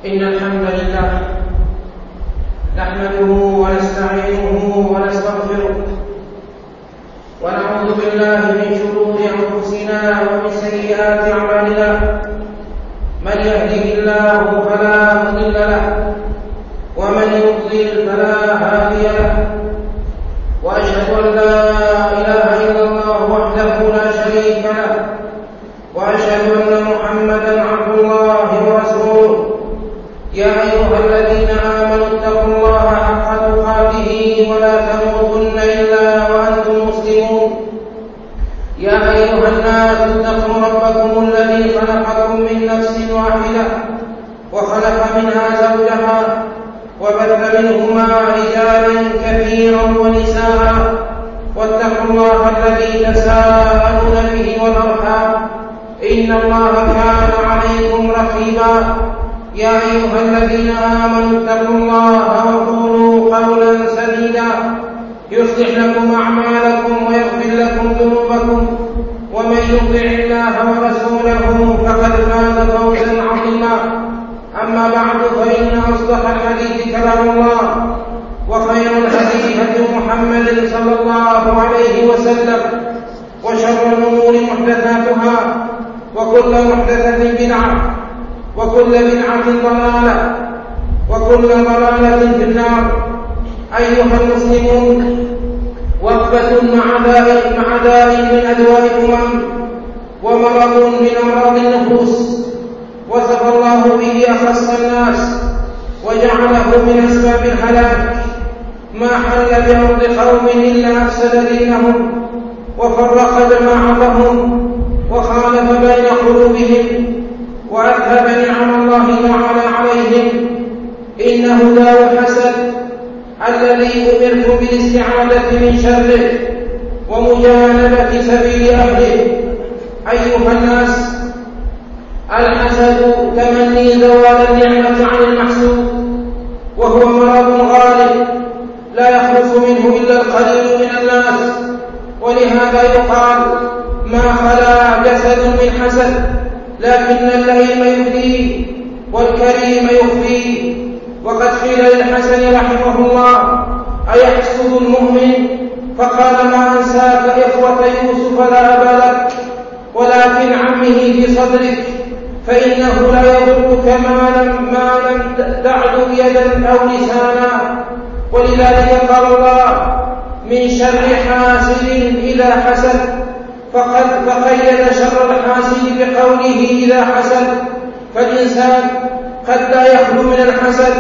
إن الحمد لله نحمده ونستعينه ونستغفره ونعوذ بالله من شرور أنفسنا ومن سيئات أعمالنا. من يهده الله فلا مضل له ومن يضلل فلا هادي له، وأشهد أن لا إله إلا الله وحده لا شريك له، وأشهد أن محمدا عبد الله ورسوله. يا أيها الذين آمنوا اتقوا الله حق تقاته ولا تموتن إلا وأنتم مسلمون. يا أيها الناس اتقوا ربكم الذي خلقكم من نفس واحدة وخلق منها زوجها وبث منهما رجالا كثيرا ونساء، واتقوا الله الذي تساءلون به والأرحام إن الله كان عليكم رقيبا. يا أيها الذين آمنوا اتقوا الله وقولوا قولا سديدا يصلح لكم أعمالكم ويغفر لكم ذنوبكم، ومن يطع الله ورسوله فقد فاز فوزا عظيما. أما بعد، فإن أصدق الحديث كلام الله، وخير الهدي هدي محمد صلى الله عليه وسلم، وشر الأمور محدثاتها، وكل محدثة بدعة، وكل بدعة ضلالة، وكل ضلالة في النار. أيها المسلمون، وقفة مع داء من أدواء الأمم ومرض من أمراض النفوس وصف الله به أخص الناس وجعله من أسباب الهلاك. ما حل بأرض قوم إلا أفسد دينهم وفرق جماعتهم وخالف بين قلوبهم وأذهب نعم الله تعالى عليهم. إنه داء الحسد الذي أمرت بالاستعاذة من شره ومجانبة سبيل أهله. أيها الناس، الحسد تمني زوال النعمة عن المحسود، وهو مرض غالب لا يخلص منه إلا القليل من الناس، ولهذا يقال ما خلا جسد من حسد، لكن اللئيم يبديه والكريم يخفيه. وقد قيل للحسن رحمه الله: أيحسد المؤمن؟ فقال: ما أنساك إخوة يوسف لا أبا لك، ولكن عمه في صدرك، فإنه لا يضرك ما لم تعد يدا أو لسانا. ولذلك قال الله: من شر حاسد إذا حسد، فقيد شر الحاسد بقوله إذا حسد. فالإنسان قد لا يخلو من الحسد،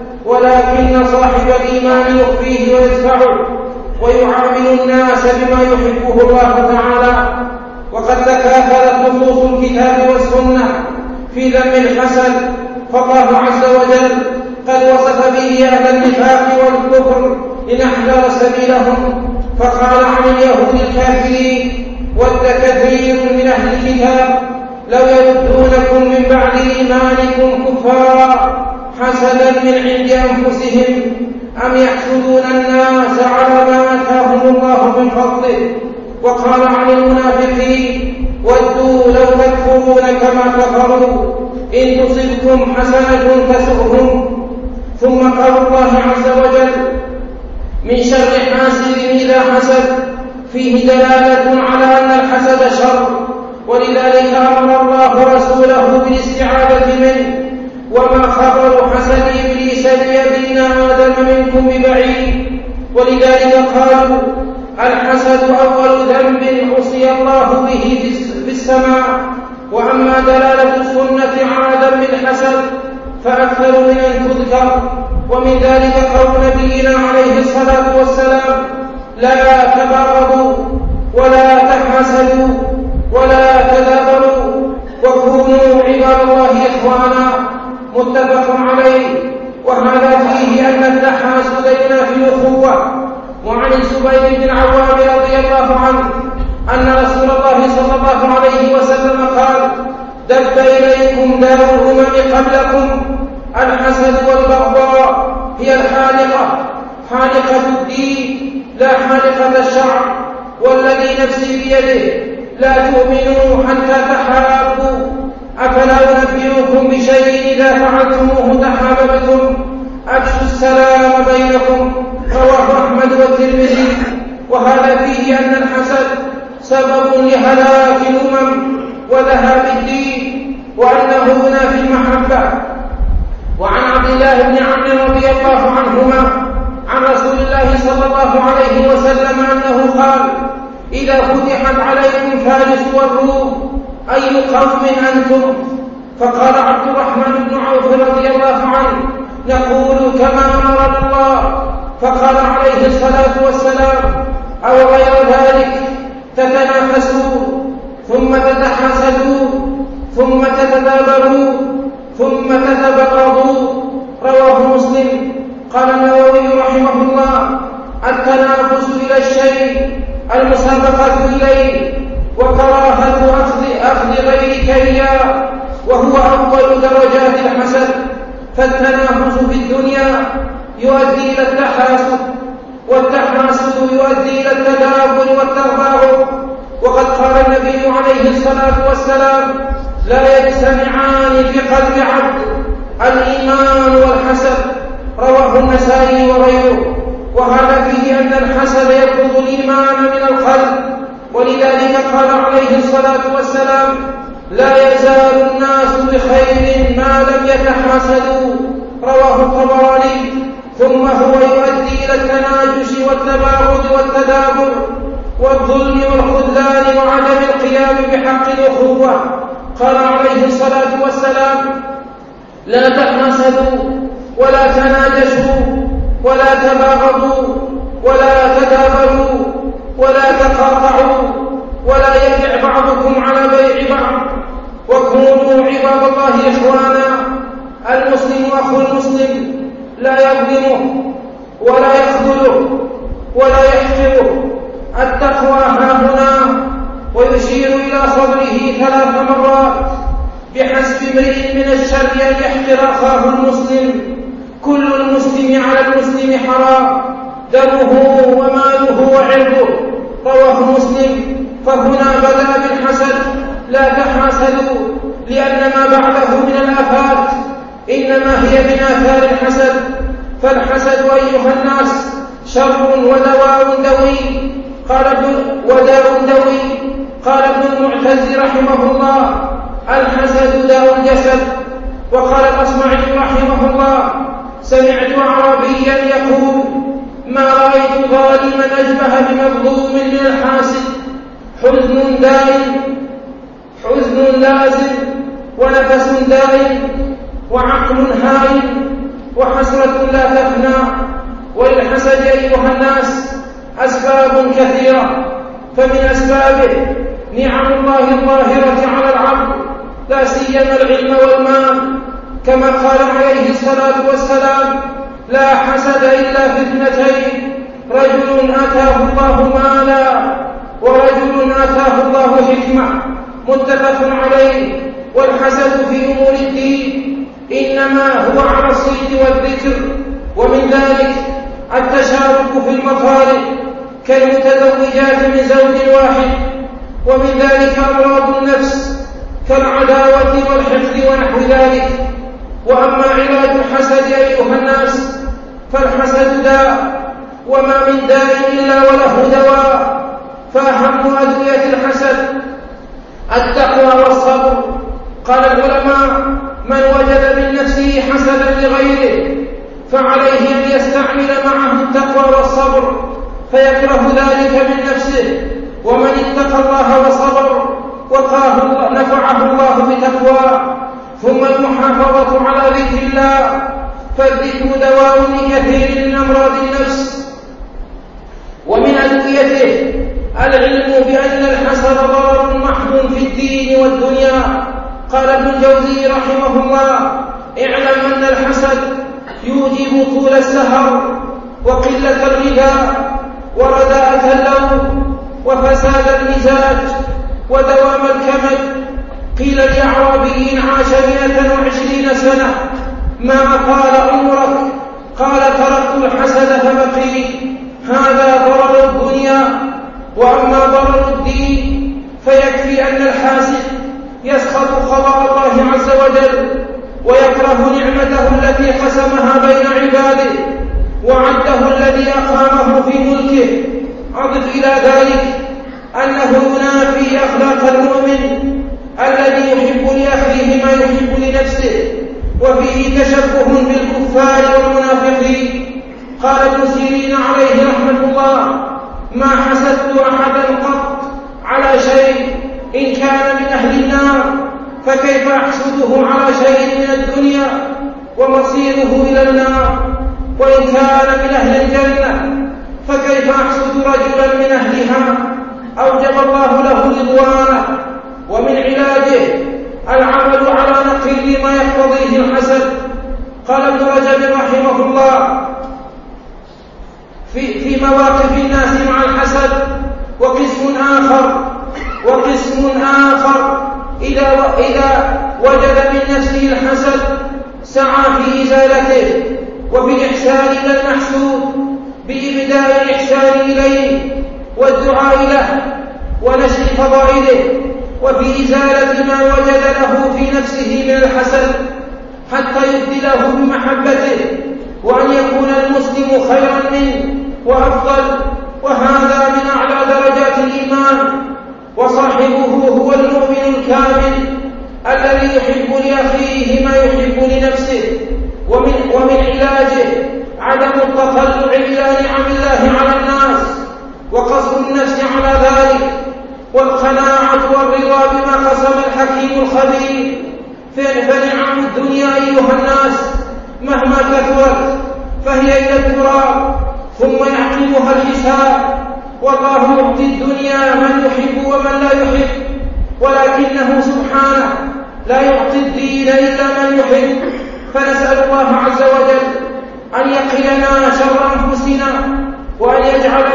ولكن صاحب الإيمان يخفيه ويدفعه ويعامل الناس بما يحبه الله تعالى. وقد تكاثرت نصوص الكتاب والسنة في ذم الحسد، فالله عز وجل قد وصف به أهل النفاق والكفر لنحذر سبيلهم، فقال عن اليهود الكافرين: ود كثير من أهل الكتاب لو يردونكم من بعد إيمانكم كفارا حسدا من عند أنفسهم أم يحسدون الناس على ما آتاهم الله من فضله. وقال عن المنافقين: ودوا لو تكفرون كما كفروا إن تصبكم حسنة تسؤهم. ثم قال الله عز وجل: من شر حاسد إذا حسد، فيه دلالة على أن الحسد شر، ولذلك أمر الله رسوله بالاستعاذة منه. وما خبر حسد إبليس ليبين آدم منكم ببعيد. ولذلك قالوا: الحسد أول ذنب عصي الله به في السماء. وأما دلالة السنة على ذم الحسد فأكثر من أن تذكر، ومن ذلك قول نبينا عليه الصلاة والسلام: لا تباغضوا ولا تحاسدوا ولا تدابروا وكونوا عباد الله إخوانا. متفق عليه. وهذا فيه أن التحاسد ينافي الأخوة. وعن الزبير بن عوام رضي الله عنه أن رسول الله صلى الله عليه وسلم قال: دب إليكم دار الأمم قبلكم الحسد والبغضاء، هي الحالقة، حالقة الدين لا حالقة الشرع، والذي نفسي بيده لا تؤمنوا حتى تحابوا. أفلا أنبئكم بشيء إذا فعلتموه هلاك الأمم وذهاب الدين، وأنه ينافي المحبة. وعن عبد الله بن عمرو رضي الله عنهما عن رسول الله صلى الله عليه وسلم أنه قال: إذا فتحت عليكم فارس والروم أي قوم أنتم؟ فقال عبد الرحمن بن عوف رضي الله عنه: نقول كما أمرنا الله. فقال عليه الصلاة والسلام: أو غير ذلك؟ تتنافسوا ثم تتحاسدوا ثم تتدابروا ثم تتبغضوا. رواه مسلم. قال النووي رحمه الله: التنافس إلى الشيء المسابقة إليه وكراهة أخذ غيرك إياه، وهو أول درجات الحسد. فالتنافس في الدنيا يؤدي إلى التحاسد، والتحاسد يؤدي إلى التدابر والتغابر. وقد قال النبي عليه الصلاة والسلام: لا يجتمعان في قلب عبد الإيمان والحسد. رواه النسائي وغيره. وهذا فيه أن الحسد يطرد الإيمان من القلب، ولذلك قال عليه الصلاة والسلام: لا يزال الناس بخير ما لم يتحاسدوا. رواه الطبراني. ثم هو يؤدي إلى التناجش والتباغض والتدابر والظلم والخذلان وعدم القيام بحق الأخوة. قال عليه الصلاة والسلام: لا تحاسدوا ولا تناجشوا ولا تباغضوا ولا تدابروا ولا تقاطعوا ولا يبيع بعضكم على بيع بعض، وكونوا عباد الله إخوانا. المسلم أخو المسلم لا يظلمه ولا يخذله ولا يحقره. التقوى هاهنا. ويشير إلى صدره 3 مرات: بحسب امرئ من الشر أن يحقر أخاه المسلم. كل المسلم على المسلم حرام، دمه وماله وعرضه. رواه مسلم. فهنا بدأ بالحسد: لا تحاسدوا، لأن ما بعده من الآفات إنما هي من آثار الحسد. فالحسد أيها الناس شر ودواء دوي. قال ابن المعتز رحمه الله: الحسد داء الجسد. وقال الأصمعي رحمه الله: سمعت أعرابيا يقول: ما رأيت ظالما أشبه بمظلوم من الحاسد. حزن دائم، حزن لازم، ونفس دائم، وعقل هائم، وحسرة لا تفنى. وللحسد أيها الناس أسباب كثيرة، فمن أسبابه نعم الله الظاهرة على العبد، لا سيما العلم والمال، كما قال عليه الصلاة والسلام: لا حسد إلا في 2: رجل آتاه الله مالا ورجل آتاه الله حكمة. متفق عليه. والحسد في أمور الدين إنما هو على الصيد والذكر، ومن ذلك التشارك في المطالب كالمتزوجات من زوج واحد، ومن ذلك أمراض النفس كالعداوة والحقد ونحو ذلك. وأما علاج الحسد أيها الناس فالحسد داء، وما من داء إلا وله دواء. فأهم أدوية الحسد التقوى والصبر. قال العلماء: من وجد من نفسه حسدا لغيره فعليه أن يستعمل معه التقوى والصبر فيكره ذلك من نفسه. ومن اتقى الله وصبر وقاه نفعه الله بتقواه. ثم المحافظة على ذكر الله، فالذكر دواء لكثير من أمراض النفس. ومن أدويته العلم بأن الحسد ضرر محض في الدين والدنيا. قال ابن الجوزي رحمه الله: اعلم أن الحسد يوجب طول السهر وقلة الغذاء ورداءة اللون وفساد المزاج ودوام الكمل. قيل لأعرابي عاش 120 سنة: ما أطال عمرك؟ قال: تركت الحسد فبقيت. هذا ضرر الدنيا. وأما ضرر الدين فيكفي أن الحاسد يسخط قضاء الله عز وجل ويكره نعمته التي قسمها بين عباده وعده الذي أقامه في ملكه. أضف إلى ذلك أنه ينافي أخلاق المؤمن الذي يحب لأخيه ما يحب لنفسه، وفيه تشبه بالكفار والمنافقين. قال ابن سيرين عليه رحمة الله: ما حسدت أحدا قط على شيء إن كان من أهل النار، فكيف أحسده على شيء من الدنيا ومصيره إلى النار؟ وإن كان من أهل الجنة فكيف أحسد رجلا من أهلها؟ أوجب الله له رضوانه. ومن علاجه العمل على نقيض ما يقتضيه الحسد. قال ابن رجب رحمه الله في مواقف الناس مع الحسد: وقسم آخر إذا وجد من نفسه الحسد سعى في إزالته وبالإحسان إلى المحسود بإبداء الإحسان إليه والدعاء له ونشر فضائله، وفي إزالة ما وجد له في نفسه من الحسد حتى يبدله بمحبته، وأن يكون المسلم خيرا منه وأفضل. وهذا من أعلى درجات الإيمان، وصاحبه هو المؤمن الكامل الذي يحب لأخيه ما يحب لنفسه. ومن علاجه عدم التطلع إلى نعم الله على الناس وقصد النفس على ذلك، والقناعة والرضا بما قسم الحكيم الخبير. فنعم الدنيا أيها الناس مهما كثرت فهي إلى التراب ثم يعقبها الحساب. والله يعطي الدنيا من يحب ومن لا يحب، ولكنه سبحانه لا يعطي الدين إلا من يحب. فنسأل الله عز وجل أن يقينا شر أنفسنا، وأن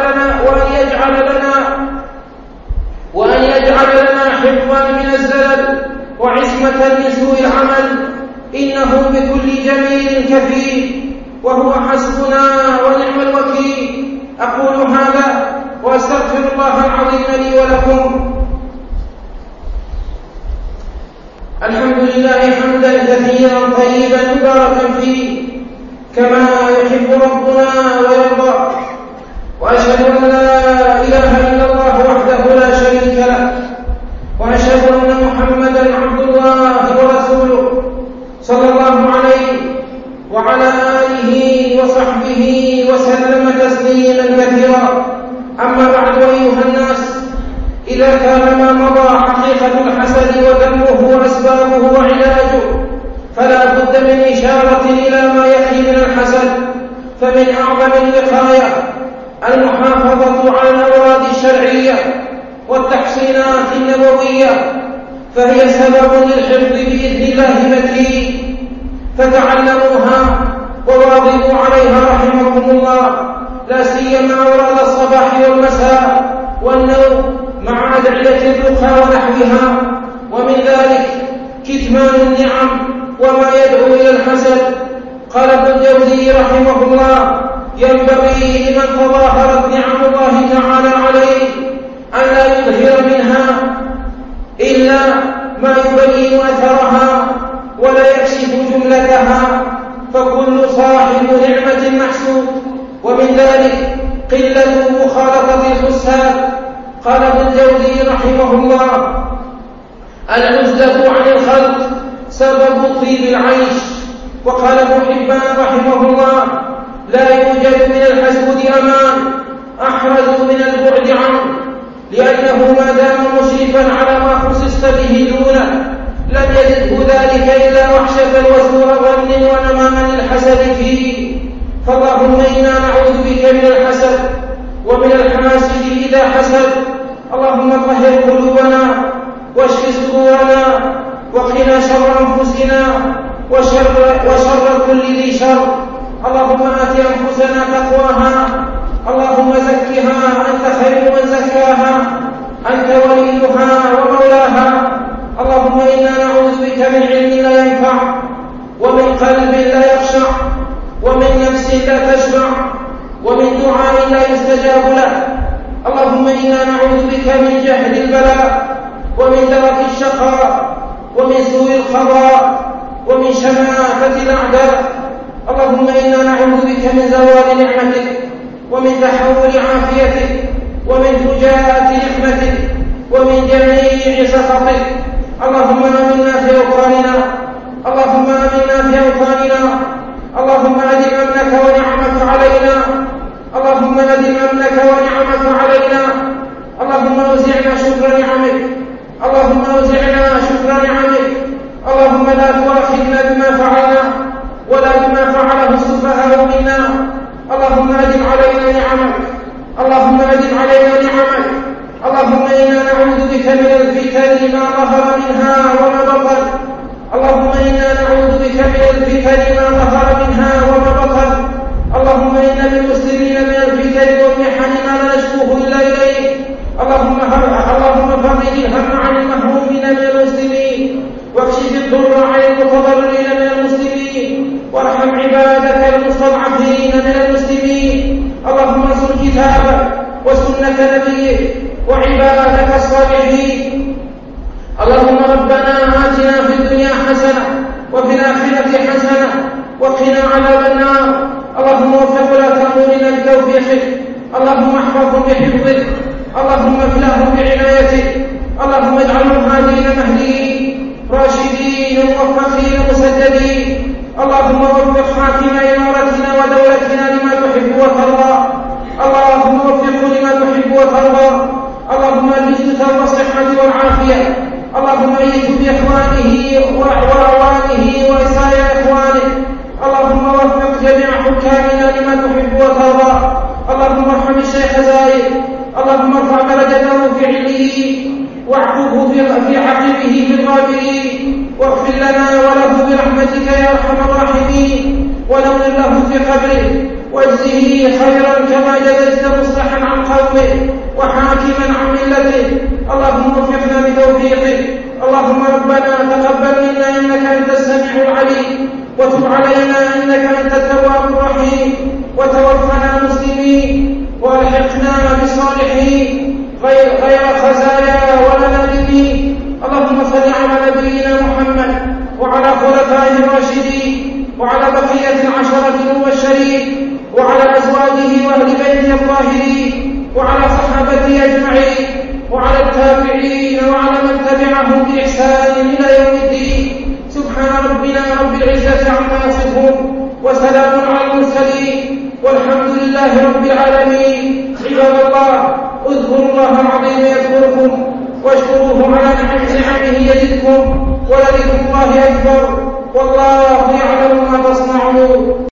يجعل لنا حفظا من الزلل وعصمة من سوء العمل، إنه بكل جميل كفيل، وهو حسبنا ونعم الوكيل. أقول هذا وأستغفر الله العظيم لي ولكم. الحمد لله حمدا كثيرا طيبا مباركا فيه كما يحب ربنا ويرضى، وأشهد أن لا إله إلا الله وحده لا شريك له، وأشهد أن محمدا عبد الله ورسوله صلى الله عليه وعلى آله وصحبه وسلم تسليما كثيرا. أما بعد أيها الناس، إذا كان ما مضى حقيقة الحسد وذمه وأسبابه وعلاجه، فلا بد من إشارة إلى ما يخي من الحسد. فمن أعظم الوقاية المحافظة على الأوراد الشرعية والتحصينات النبوية، فهي سبب للحفظ بإذن الله متين، فتعلموها وواظبوا عليها رحمكم الله، لا سيما أوراد الصباح والمساء والنوم مع أدعية الرقى ونحوها. ومن ذلك كتمان النعم وما يدعو إلى الحسد. قال ابن الجوزي رحمه الله: ينبغي لمن تظاهرت نعم الله تعالى عليه أن لا يظهر منها إلا ما يبين أثرها ولا يكشف جملتها، فكل صاحب نعمة محسود. ومن ذلك قلة مخالطة الحساد. قال ابن الجوزي رحمه الله: العزلة عن الخلق سبب طيب العيش. وقال ابن حبان رحمه الله: لا يوجد من الحسود أمان أحرز من البعد عنه، لأنه ما دام مشرفا على ما خصصت به دونه لم يزده ذلك إلا وحشة وسوء ظن ونماما للحسد فيه. فاللهم إنا نعوذ بك من الحسد ومن الحاسد إذا حسد. اللهم طهر قلوبنا واشف صدورنا وقنا شر أنفسنا وشر كل ذي شر. اللهم آت أنفسنا تقواها، اللهم زكها أنت خير من زكاها، أنت وليها ومولاها. اللهم إنا نعوذ بك من علم لا ينفع، ومن قلب لا يخشع، ومن نفس لا تشبع، ومن دعاء لا يستجاب له. اللهم إنا نعوذ بك من جهد البلاء، ومن درك الشقاء، ومن سوء القضاء، ومن شماتة الأعداء. اللهم إنا نعوذ بك من زوال نعمتك، ومن تحول عافيتك، ومن فجاءة نقمتك ومن جميع سخطك. اللهم آمنا في أوطاننا، اللهم آمنا في أوطاننا، اللهم أدم أمنك ونعمك علينا، اللهم أدم أمنك ونعمك علينا، اللهم أوزعنا شكر نعمك، اللهم أوزعنا شكر نعمك، اللهم لا تؤاخذنا بما فعلنا ولا بما فعله السفهاء منا، اللهم أدم علينا نعمك، اللهم أدم علينا نعمك، اللهم إنا نعوذ بك من الفتن ما ظهر منها وما بطن، اللهم إنا نعوذ بك من الفتن ما ظهر منها وما بطن، اللهم إن للمسلمين من الفتن والمحن ما لا نشكوه إلا إليك، اللهم فرج الهم عن المهمومين من المسلمين، واكشف الضر عن المتضررين من المسلمين، وارحم عبادك المستضعفين من المسلمين، اللهم انصر كتابك وسنة نبيك وعبادك الصالحين. اللهم ربنا آتنا في الدنيا حسنة وفي الآخرة حسنة وقنا عذاب النار. اللهم وفق ولاة أمورنا بتوفيقك، اللهم احفظهم بحفظك، اللهم اكلهم بعنايتك، اللهم اجعلهم هادين مهديين راشدين موفقين مسددين. اللهم وفق حاكم إمارتنا ودولتنا لما تحب وترضى، اللهم وفقه لما تحب وترضى، اللهم ألهمه الصحة والعافية، اللهم أيده بإخوانه وأعوانه وسائر إخوانه، اللهم وفق جميع حكامنا لما تحب وترضى، اللهم ارحم الشيخ زايد، اللهم ارفع درجته في عليين واعقبه في عقبه في الغابرين، واغفر لنا وله برحمتك يا ارحم الراحمين، ونور له في قبره، واجزه خيرا كما جزيت مصلحا عن قومه وحاكما عن ملته. اللهم وفقنا بتوفيقك. اللهم ربنا تقبل منا انك انت السميع العليم، وتب علينا انك انت التواب الرحيم، وتوفنا مسلمين والحقنا بالصالحين غير خزايا ولا نادمين. اللهم صل على نبينا محمد وعلى خلفائه الراشدين وعلى بقية العشرة المبشرين وعلى أزواجه وأهل بيته الطاهرين وعلى صحابته أجمعين وعلى التابعين وعلى من تبعهم بإحسان إلى يوم الدين. سبحان ربنا رب العزة عما يصفون، وسلام على المرسلين، والحمد لله رب العالمين. عباد الله، اذكروا الله العظيم يذكركم، واشكروه على نعمه يزدكم، ولذكر الله أكبر، والله يعلم ما